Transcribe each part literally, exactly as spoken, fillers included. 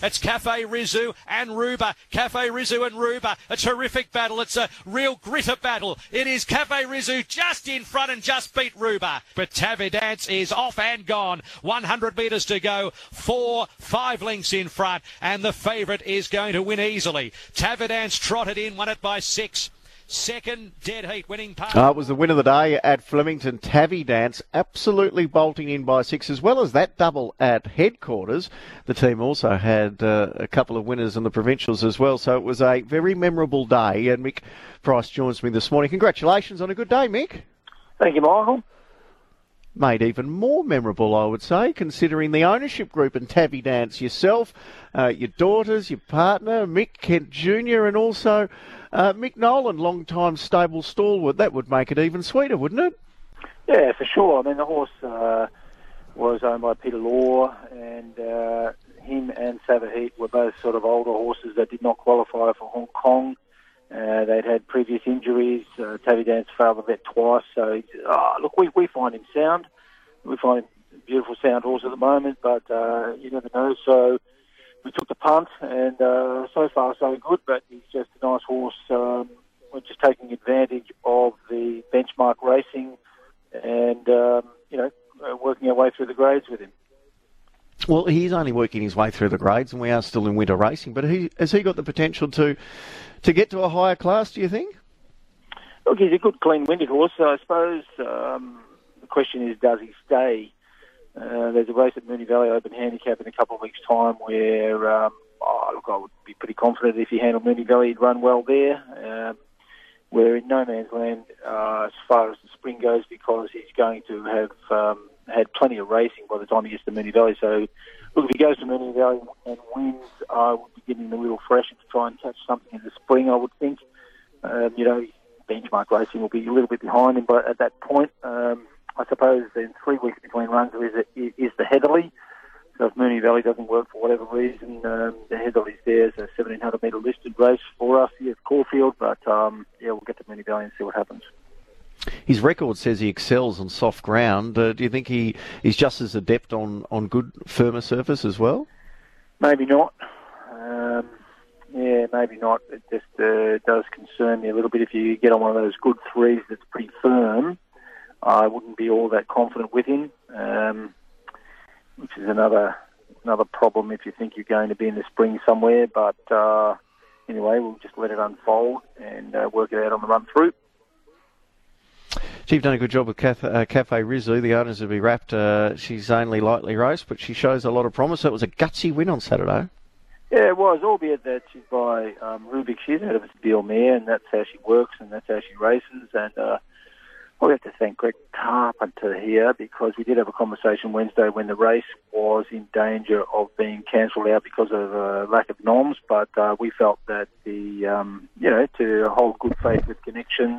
It's Cafe Rizu and Ruba. Cafe Rizu and Ruba. A terrific battle. It's a real gritter battle. It is Cafe Rizu just in front and just beat Ruba. But Tavidance is off and gone. one hundred metres to go. Four, five lengths in front. And the favourite is going to win easily. Tavidance trotted in, won it by six. Second dead heat winning part. Uh, it was the win of the day at Flemington. Tavidance absolutely bolting in by six, as well as that double at headquarters. The team also had uh, a couple of winners in the provincials as well, so it was a very memorable day. And Mick Price joins me this morning. Congratulations on a good day, Mick. Thank you, Michael. Made even more memorable, I would say, considering the ownership group and Tavidance, yourself, uh, your daughters, your partner, Mick Kent Junior, and also uh, Mick Nolan, long-time stable stalwart. That would make it even sweeter, wouldn't it? Yeah, for sure. I mean, the horse uh, was owned by Peter Law, and uh, him and Savahit were both sort of older horses that did not qualify for Hong Kong. Uh, they'd had previous injuries. Uh, Tavidance failed the vet twice. So, oh, look, we, we find him sound. We find him a beautiful sound horse at the moment, but uh, you never know. So we took the punt, and uh, so far so good, but he's just a nice horse. Um, we're just taking advantage of the benchmark racing and, um, you know, working our way through the grades with him. Well, he's only working his way through the grades, and we are still in winter racing, but he, has he got the potential to to get to a higher class, do you think? Look, he's a good, clean-winded horse, so I suppose um, the question is, does he stay? Uh, there's a race at Moonee Valley Open Handicap in a couple of weeks' time where, um, oh, look, I would be pretty confident if he handled Moonee Valley, he'd run well there. Um, we're in no man's land uh, as far as the spring goes, because he's going to have um, had plenty of racing by the time he gets to Moonee Valley. So, look, if he goes to Moonee Valley and wins, I would be getting a little fresh to try and catch something in the spring, I would think. Um, you know, benchmark racing will be a little bit behind him, but at that point, um, I suppose in three weeks between runs there is, a, is the Heatherly. So if Moonee Valley doesn't work for whatever reason, um, the Heatherly's there as a seventeen hundred metre listed race for us here at Caulfield. But, um, yeah, we'll get to Moonee Valley and see what happens. His record says he excels on soft ground. Uh, do you think he is just as adept on, on good, firmer surface as well? Maybe not. Um, yeah, maybe not. It just uh, does concern me a little bit. If you get on one of those good threes that's pretty firm, I wouldn't be all that confident with him, um, which is another another problem if you think you're going to be in the spring somewhere. But uh, anyway, we'll just let it unfold and uh, work it out on the run through. You've done a good job with Cafe, uh, Cafe Rizu. The owners will be wrapped. Uh, she's only lightly raced, but she shows a lot of promise. It was a gutsy win on Saturday. Yeah, it was, albeit that she's by um, Rubik. She's out of a deal mare, and that's how she works, and that's how she races. And uh, we have to thank Greg Carpenter here, because we did have a conversation Wednesday when the race was in danger of being cancelled out because of uh, lack of noms. But uh, we felt that the, um, you know, to hold good faith with Connections,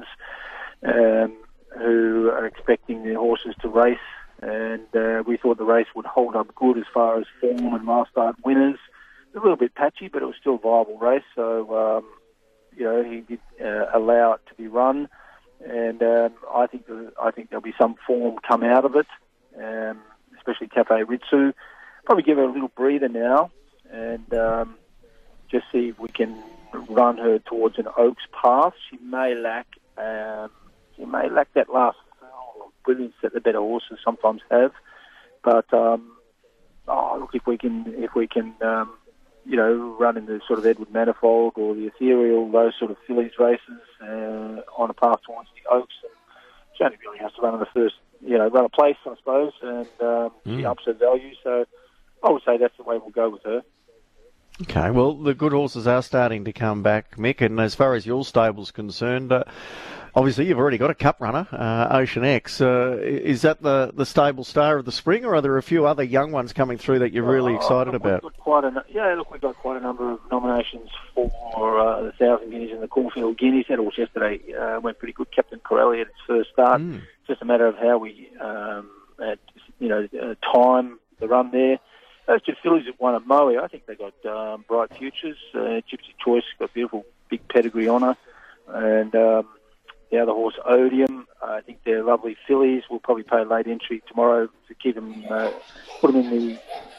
um, who are expecting the horses to race, and uh, we thought the race would hold up good as far as form and last start winners. A little bit patchy, but it was still a viable race, so um, you know, he did uh, allow it to be run, and um, I think the, I think there'll be some form come out of it, um, especially Cafe Rizu. Probably give her a little breather now, and um, just see if we can run her towards an Oaks path. She may lack. Um, She may lack that last brilliance that the better horses sometimes have, but um, oh, look, if we can, if we can, um, you know, run in the sort of Edward Manifold or the Ethereal, those sort of fillies races uh, on a path towards the Oaks, and she only really has to run in the first, you know, run a place, I suppose, and um, mm. she ups her value. So I would say that's the way we'll go with her. Okay, well, the good horses are starting to come back, Mick, and as far as your stable's concerned, uh, obviously you've already got a cup runner, uh, Ocean X. Uh, is that the, the stable star of the spring, or are there a few other young ones coming through that you're really excited look, about? We've got quite a, yeah, look, we've got quite a number of nominations for uh, the Thousand Guineas and the Caulfield Guineas. That horse yesterday uh, went pretty good. Captain Corelli at its first start. Mm. It's just a matter of how we, um, at, you know, uh, time the run there. Those two fillies that won at Moe, I think they got um, bright futures. Uh, Gypsy Choice got beautiful big pedigree on her, and um, the other horse Odium, I think they're lovely fillies. We'll probably pay late entry tomorrow to keep them, uh, put them in the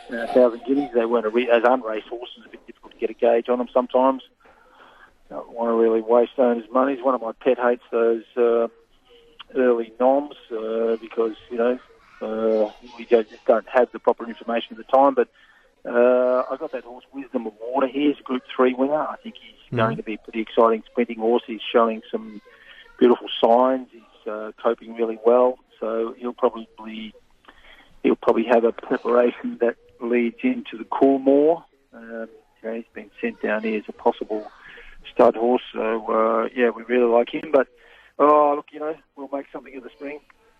uh, Thousand Guineas. They weren't a re- as unraced horses. A bit difficult to get a gauge on them sometimes. Don't want to really waste owners' money. One of my pet hates those uh, early noms uh, because you know uh, we just don't have the proper information at the time. But uh, I got that horse Wisdom of Water here. He's a Group Three winner. I think he's mm. going to be a pretty exciting sprinting horse. He's showing some beautiful signs. He's uh, coping really well, so he'll probably he'll probably have a preparation that leads into the Coolmore. Um, you know, he's been sent down here as a possible stud horse, so uh, yeah, we really like him. But oh, look, you know, we'll make something of the spring.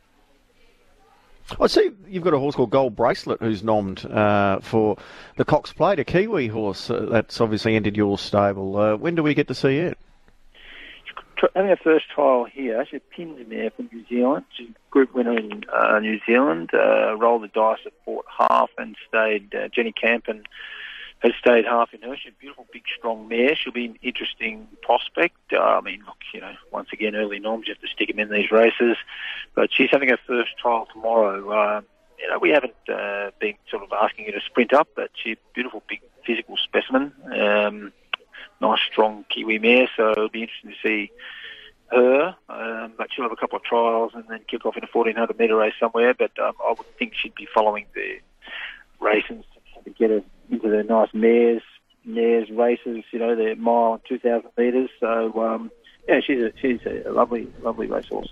I see you've got a horse called Gold Bracelet who's nommed uh, for the Cox Plate, a Kiwi horse uh, that's obviously entered your stable. Uh, when do we get to see it? Having a first trial here, actually a Pins mare from New Zealand. She's a group winner in uh, New Zealand. Uh, rolled the dice at Port Half and stayed. Uh, Jenny Campen has stayed half in her. She's a beautiful, big, strong mare. She'll be an interesting prospect. Uh, I mean, look, you know, once again, early noms, you have to stick them in these races. But she's having her first trial tomorrow. Uh, you know, we haven't uh, been sort of asking her to sprint up, but she's a beautiful, big, physical specimen. Um, nice, strong Kiwi mare, so it'll be interesting to see her. Um, but she'll have a couple of trials and then kick off in a fourteen hundred metre race somewhere. But um, I would think she'd be following the races to get her into the nice mares, mares races, you know, the mile, two thousand metres. So, um, yeah, she's a, she's a lovely, lovely racehorse.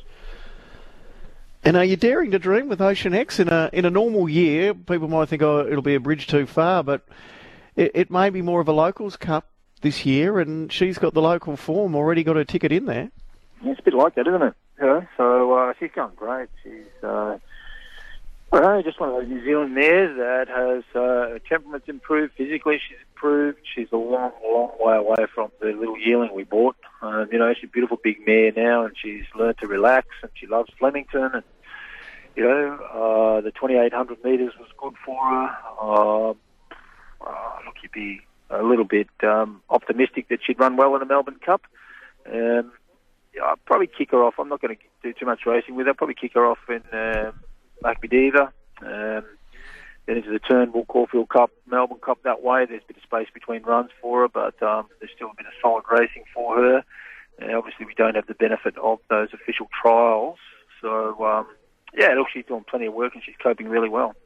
And are you daring to dream with Ocean X in a in a normal year? People might think, oh, it'll be a bridge too far, but it, it may be more of a locals cup this year, and she's got the local form, already got her ticket in there. Yeah, it's a bit like that, isn't it? You know, so uh, she's going great. She's uh, I don't know, just one of those New Zealand mares that has uh, her temperament's improved, physically she's improved. She's a long, long way away from the little yearling we bought. Uh, you know, she's a beautiful big mare now, and she's learned to relax, and she loves Flemington, and you know, uh, the twenty-eight hundred metres was good for her. Uh, uh, look, you'd be a little bit um, optimistic that she'd run well in the Melbourne Cup. Um, yeah, I'll probably kick her off. I'm not going to do too much racing with her. I'll probably kick her off in uh, Lakeby Diva. Um, then into the Turnbull, Caulfield Cup, Melbourne Cup that way. There's a bit of space between runs for her, but um, there's still a bit of solid racing for her. And obviously, we don't have the benefit of those official trials. So, um, yeah, look, she's doing plenty of work and she's coping really well.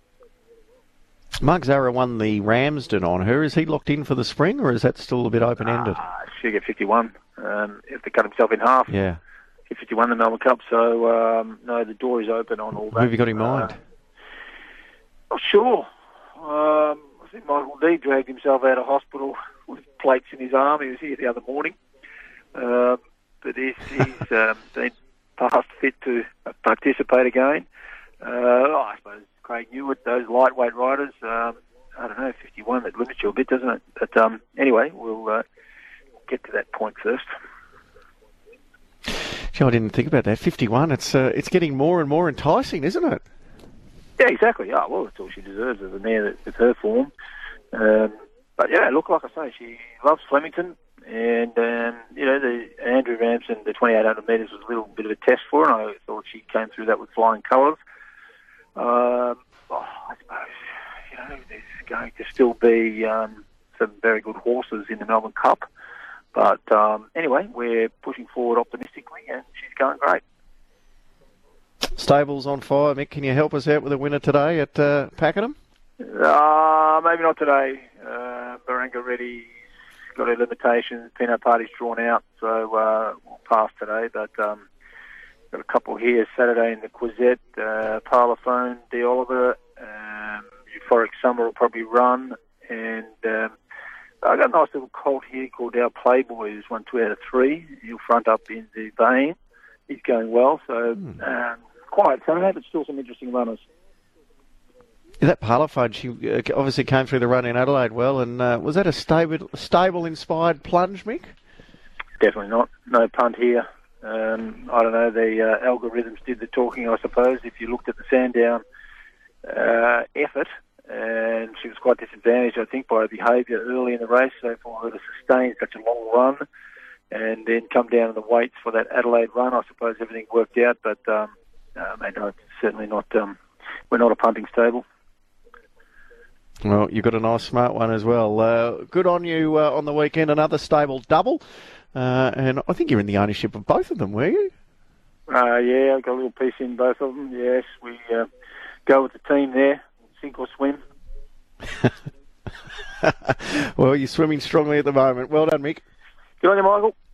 Mark Zahra won the Ramsden on her. Is he locked in for the spring, or is that still a bit open-ended? Uh, she'll get fifty-one um, if they cut himself in half. Yeah. Get fifty-one in the Melbourne Cup. So, um, no, the door is open on all that. Who have you got in mind? Uh, not sure. Um, I think Michael D dragged himself out of hospital with plates in his arm. He was here the other morning. Uh, but he's, he's um, been past fit to participate again. Uh, I suppose Craig Newitt, those lightweight riders, um, I don't know, fifty-one, that limits you a bit, doesn't it? But um, anyway, we'll uh, get to that point first. Gee, I didn't think about that. fifty-one, it's uh, it's getting more and more enticing, isn't it? Yeah, exactly. Oh, well, that's all she deserves as a mare that, with her form. Um, but yeah, look, like I say, she loves Flemington. And, um, you know, the Andrew Ramsden, the twenty-eight hundred metres was a little bit of a test for her, and I thought she came through that with flying colours. Um, oh, I suppose, you know, there's going to still be um, some very good horses in the Melbourne Cup. But um, anyway, we're pushing forward optimistically, and she's going great. Stables on fire. Mick, can you help us out with a winner today at uh, Pakenham? Uh, maybe not today. Uh, Baranga Reddy got her limitations. Pinot Party's drawn out, so uh, we'll pass today. But um, got a couple here Saturday in the Quizette. Uh, Parlophone, D. Oliver, um, Euphoric Summer will probably run, and um, I got a nice little colt here called Our Playboy, who's won two out of three. He'll front up in the Vane. He's going well, so mm. um, quiet Saturday, but still some interesting runners. That Parlophone, she uh, obviously came through the run in Adelaide well, and uh, was that a stable, stable-inspired plunge, Mick? Definitely not. No punt here. Um, I don't know, the uh, algorithms did the talking, I suppose. If you looked at the Sandown uh, effort, and she was quite disadvantaged, I think, by her behaviour early in the race, so for her to sustain such a long run and then come down in the weights for that Adelaide run, I suppose everything worked out, but um, uh, no, certainly not. Um, we're not a punting stable. Well, you've got a nice smart one as well. Uh, good on you uh, on the weekend. Another stable double. Uh, and I think you're in the ownership of both of them, were you? Uh, yeah, I've got a little piece in both of them. Yes, we uh, go with the team there, sink or swim. Well, you're swimming strongly at the moment. Well done, Mick. Good on you, Michael.